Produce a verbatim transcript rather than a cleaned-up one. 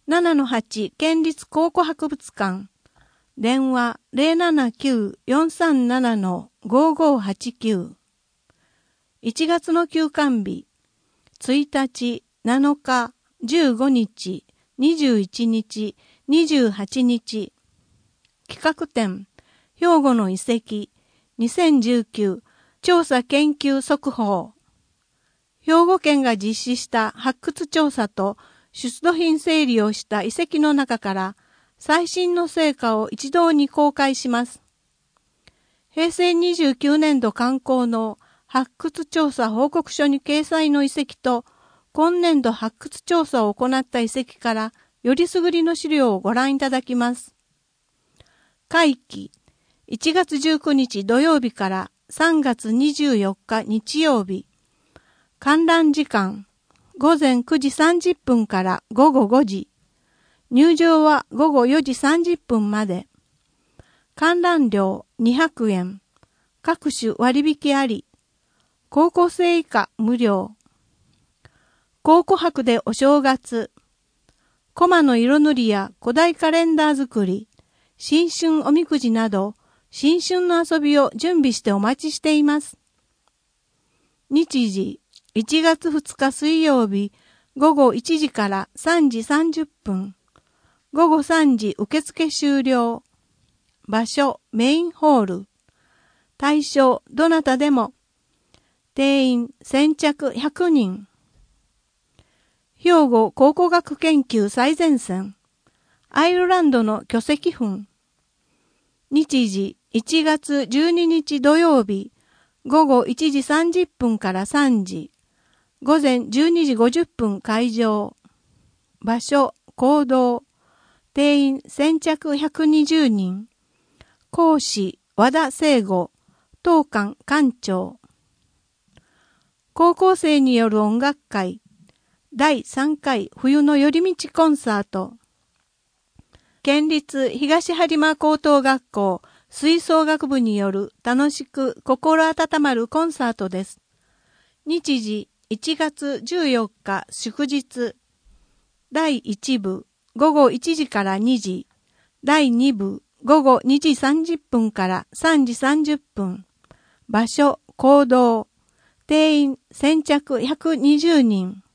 ななのはち 県立考古博物館。電話 ゼロななきゅう よんさんなな ごごはちきゅう。いちがつの休館日。ついたち、なのか、じゅうごにち、にじゅういちにち、にじゅうはちにち。企画展、兵庫の遺跡、にせんじゅうきゅう調査研究速報。兵庫県が実施した発掘調査と出土品整理をした遺跡の中から最新の成果を一堂に公開します。へいせいにじゅうきゅうねんど刊行の発掘調査報告書に掲載の遺跡と今年度発掘調査を行った遺跡からよりすぐりの資料をご覧いただきます。会期いちがつじゅうくにち土曜日からさんがつにじゅうよっか日曜日。観覧時間ごぜんくじさんじゅっぷんからごごごじ。入場はごごよじさんじゅっぷんまで。観覧料にひゃくえん。各種割引あり。高校生以下無料。考古博でお正月。コマの色塗りや古代カレンダー作り、新春おみくじなど、新春の遊びを準備してお待ちしています。日時、いちがつふつか水曜日、ごごいちじからさんじさんじゅっぷん。ごごさんじ受付終了。場所、メインホール。対象、どなたでも。定員、先着ひゃくにん。兵庫考古学研究最前線。アイルランドの巨石墳。日時、いちがつじゅうににち土曜日、ごごいちじさんじゅっぷんからさんじ。ごぜんじゅうにじごじゅっぷん会場。場所、講堂。定員先着ひゃくにじゅうにん。講師、和田聖吾。当館館長。高校生による音楽会。だいさんかい冬の寄り道コンサート。県立東播磨高等学校吹奏楽部による楽しく心温まるコンサートです。日時いちがつじゅうよっか祝日。だいいちぶごごいちじからにじ。だいにぶごごにじさんじゅっぷんからさんじさんじゅっぷん。場所、講堂。定員先着ひゃくにじゅうにん。